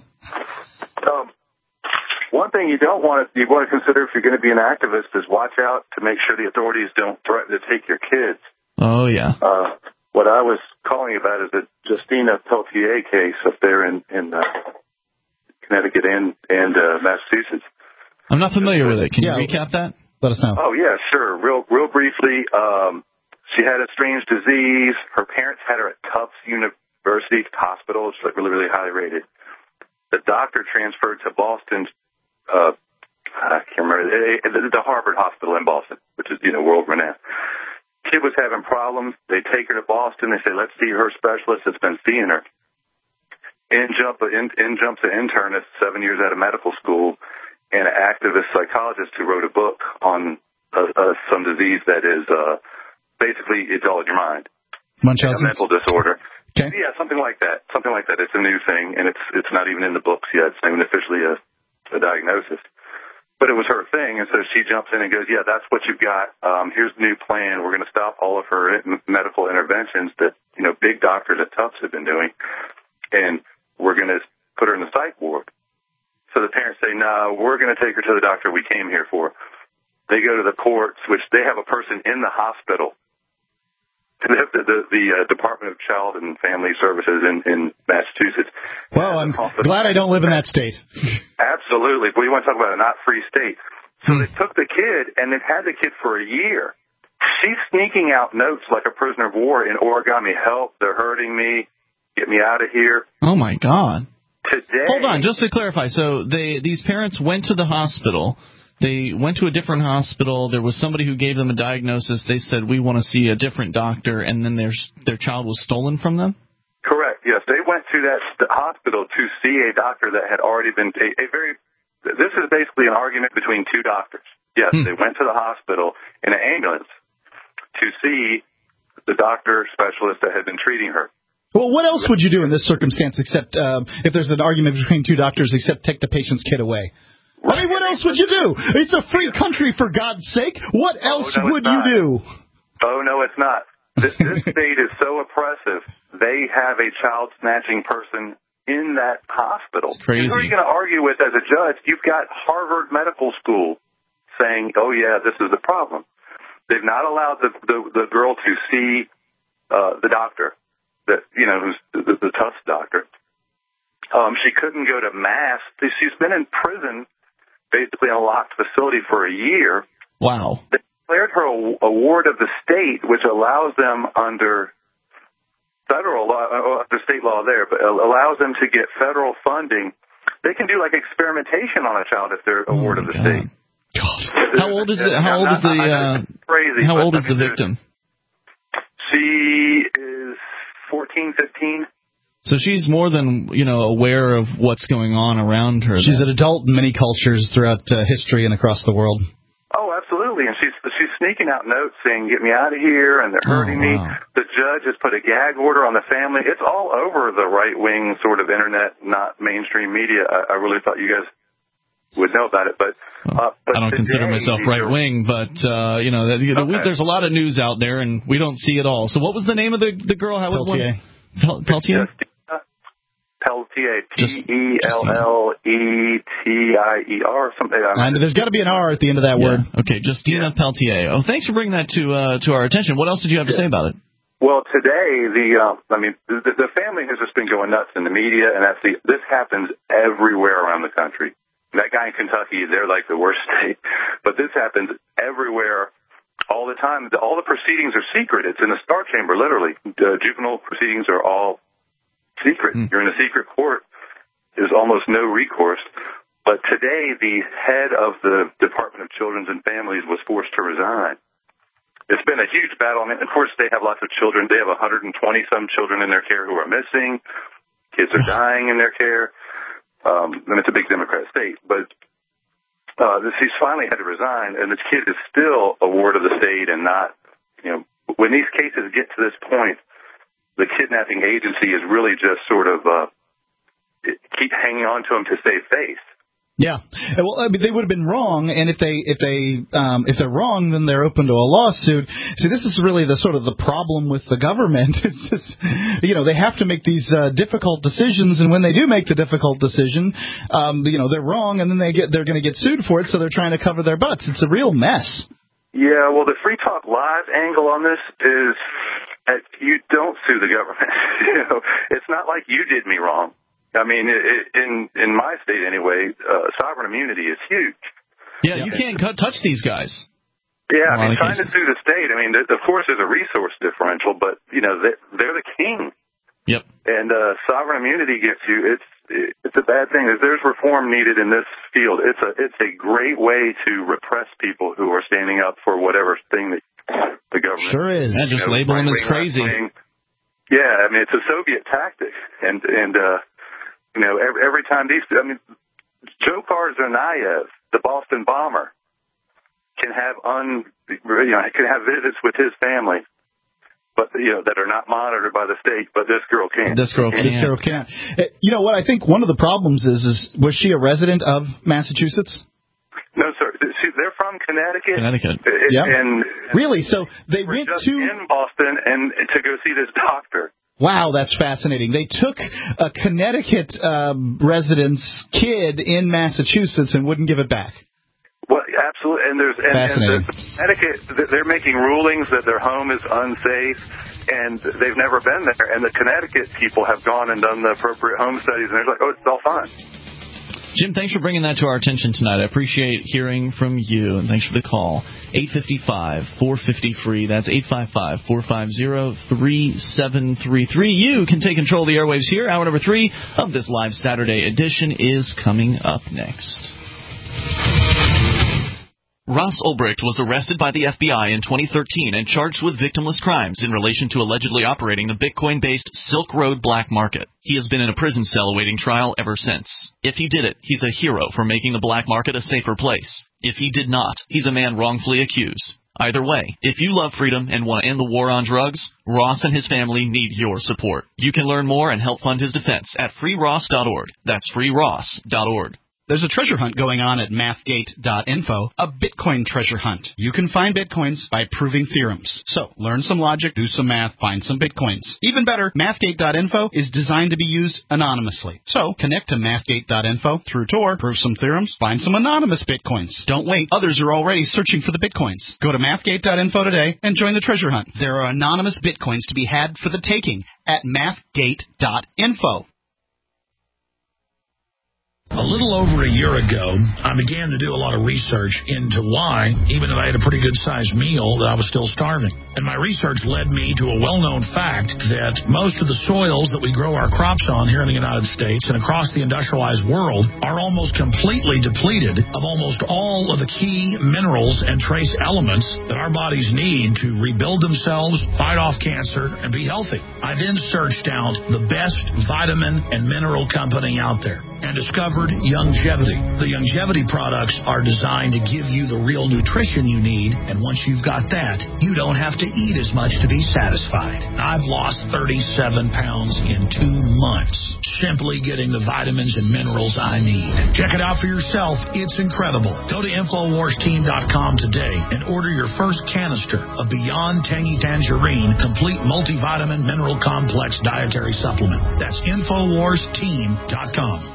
Speaker 3: One thing you want to consider if you're going to be an activist is watch out to make sure the authorities don't threaten to take your kids.
Speaker 1: Oh, yeah.
Speaker 3: What I was calling about is the Justina Peltier case up there in Connecticut and Massachusetts.
Speaker 1: I'm not familiar with it. Can you recap that?
Speaker 2: Let us know.
Speaker 3: Oh, yeah, sure. Real briefly, she had a strange disease. Her parents had her at Tufts University Hospital. It's like really, really highly rated. The doctor transferred to Boston's, I can't remember, the Harvard Hospital in Boston, which is, world renowned. Kid was having problems. They take her to Boston. They say, let's see her specialist that's been seeing her. In jumps an internist, 7 years out of medical school, and an activist psychologist who wrote a book on some disease that is basically it's all in your mind.
Speaker 2: Munchausen?
Speaker 3: A mental disorder.
Speaker 2: Okay.
Speaker 3: Yeah, something like that. It's a new thing, and it's not even in the books yet. It's not even officially a diagnosis. But it was her thing, and so she jumps in and goes, yeah, that's what you've got. Here's the new plan. We're going to stop all of her medical interventions that, big doctors at Tufts have been doing, and we're going to put her in the psych ward. So the parents say, no, we're going to take her to the doctor we came here for. They go to the courts, which they have a person in the hospital. The Department of Child and Family Services in Massachusetts.
Speaker 2: Well, I'm glad I don't live in that state.
Speaker 3: Absolutely. But you want to talk about a not free state. So they took the kid, and they've had the kid for a year. She's sneaking out notes like a prisoner of war in origami. Help, they're hurting me. Get me out of here.
Speaker 1: Oh, my God.
Speaker 3: Today.
Speaker 1: Hold on, just to clarify. So these parents went to the hospital. They went to a different hospital. There was somebody who gave them a diagnosis. They said, we want to see a different doctor, and then their child was stolen from them?
Speaker 3: Correct, yes. They went to that hospital to see a doctor that had already been this is basically an argument between two doctors. Yes, they went to the hospital in an ambulance to see the doctor specialist that had been treating her.
Speaker 2: Well, what else would you do in this circumstance except if there's an argument between two doctors except take the patient's kid away? I mean, what else would you do? It's a free country, for God's sake. What else would you do?
Speaker 3: Oh, no, it's not. This state is so oppressive. They have a child-snatching person in that hospital.
Speaker 1: It's crazy.
Speaker 3: Who are you going to argue with as a judge? You've got Harvard Medical School saying, oh, yeah, this is the problem. They've not allowed the girl to see the doctor, who's the Tufts doctor. She couldn't go to mass. She's been in prison, basically in a locked facility for a year.
Speaker 1: Wow.
Speaker 3: They declared her a ward of the state, which allows them under federal law, the state law there, but allows them to get federal funding. They can do like experimentation on a child if they're a ward of the state.
Speaker 1: God. How old is the victim?
Speaker 3: She is 14, 15.
Speaker 1: So she's more than, aware of what's going on around her.
Speaker 2: She's an adult in many cultures throughout history and across the world.
Speaker 3: Oh, absolutely. And she's sneaking out notes saying, get me out of here, and they're hurting me. The judge has put a gag order on the family. It's all over the right-wing sort of internet, not mainstream media. I really thought you guys would know about it. But
Speaker 1: I don't consider myself right-wing, but, there's a lot of news out there, and we don't see it all. So what was the name of the girl?
Speaker 2: Peltier.
Speaker 1: Peltier?
Speaker 3: Peltier, P-E-L-L-E-T-I-E-R, something like that.
Speaker 2: And there's got to be an R at the end of that word.
Speaker 1: Okay, Justina Peltier. Oh, thanks for bringing that to our attention. What else did you have to say about it?
Speaker 3: Well, today, the family has just been going nuts in the media, and this happens everywhere around the country. That guy in Kentucky, they're like the worst state. But this happens everywhere all the time. All the proceedings are secret. It's in the Star Chamber, literally. Juvenile proceedings are all secret. You're in a secret court. There's almost no recourse. But today, the head of the Department of Children and Families was forced to resign. it's been a huge battle. I mean, of course, they have lots of children. They have 120-some children in their care who are missing. Kids are dying in their care. And it's a big Democrat state. But he's finally had to resign, and this kid is still a ward of the state and not, when these cases get to this point, the kidnapping agency is really just sort of keep hanging on to him to save face.
Speaker 2: Yeah, well, I mean, they would have been wrong, and if they're wrong, then they're open to a lawsuit. See, this is really the sort of the problem with the government. It's just, they have to make these difficult decisions, and when they do make the difficult decision, they're wrong, and then they're going to get sued for it, so they're trying to cover their butts. It's a real mess.
Speaker 3: Yeah, well, the Free Talk Live angle on this is you don't sue the government. It's not like you did me wrong. I mean, in my state anyway, sovereign immunity is huge.
Speaker 1: Yeah, you can't touch these guys.
Speaker 3: Yeah, I mean, trying to sue the state, I mean, of course there's a resource differential, but, they're the king.
Speaker 1: Yep.
Speaker 3: And sovereign immunity gets you, it's a bad thing. There's reform needed in this field. It's a great way to repress people who are standing up for whatever thing that the government...
Speaker 2: Sure is.
Speaker 1: And just label them as crazy.
Speaker 3: Yeah, I mean, it's a Soviet tactic. And every time Dzhokhar Tsarnaev, the Boston bomber, can have visits with his family, but that are not monitored by the state. But this girl can't.
Speaker 2: This girl can't. You know what? I think one of the problems is was she a resident of Massachusetts?
Speaker 3: No, sir. They're from Connecticut.
Speaker 2: Yeah.
Speaker 3: And
Speaker 2: really? So they went
Speaker 3: in Boston and to go see this doctor.
Speaker 2: Wow, that's fascinating. They took a Connecticut resident's kid in Massachusetts and wouldn't give it back.
Speaker 3: Well, absolutely. And
Speaker 2: fascinating.
Speaker 3: And Connecticut, they're making rulings that their home is unsafe, and they've never been there. And the Connecticut people have gone and done the appropriate home studies, and they're like, oh, it's all fine.
Speaker 1: Jim, thanks for bringing that to our attention tonight. I appreciate hearing from you, and thanks for the call. 855-450-FREE. That's 855-450-3733. You can take control of the airwaves here. Hour number 3 of this live Saturday edition is coming up next. Ross Ulbricht was arrested by the FBI in 2013 and charged with victimless crimes in relation to allegedly operating the Bitcoin-based Silk Road black market. He has been in a prison cell awaiting trial ever since. If he did it, he's a hero for making the black market a safer place. If he did not, he's a man wrongfully accused. Either way, if you love freedom and want to end the war on drugs, Ross and his family need your support. You can learn more and help fund his defense at freeross.org. That's freeross.org.
Speaker 2: There's a treasure hunt going on at mathgate.info, a Bitcoin treasure hunt. You can find Bitcoins by proving theorems. So, learn some logic, do some math, find some Bitcoins. Even better, mathgate.info is designed to be used anonymously. So, connect to mathgate.info through Tor, prove some theorems, find some anonymous Bitcoins. Don't wait. Others are already searching for the Bitcoins. Go to mathgate.info today and join the treasure hunt. There are anonymous Bitcoins to be had for the taking at mathgate.info.
Speaker 5: A little over a year ago, I began to do a lot of research into why, even if I had a pretty good-sized meal, that I was still starving. And my research led me to a well-known fact that most of the soils that we grow our crops on here in the United States and across the industrialized world are almost completely depleted of almost all of the key minerals and trace elements that our bodies need to rebuild themselves, fight off cancer, and be healthy. I then searched out the best vitamin and mineral company out there and discovered Youngevity. The Youngevity products are designed to give you the real nutrition you need, and once you've got that, you don't have to eat as much to be satisfied. I've lost 37 pounds in 2 months, simply getting the vitamins and minerals I need. Check it out for yourself. It's incredible. Go to InfoWarsTeam.com today and order your first canister of Beyond Tangy Tangerine Complete Multivitamin Mineral Complex Dietary Supplement. That's InfoWarsTeam.com.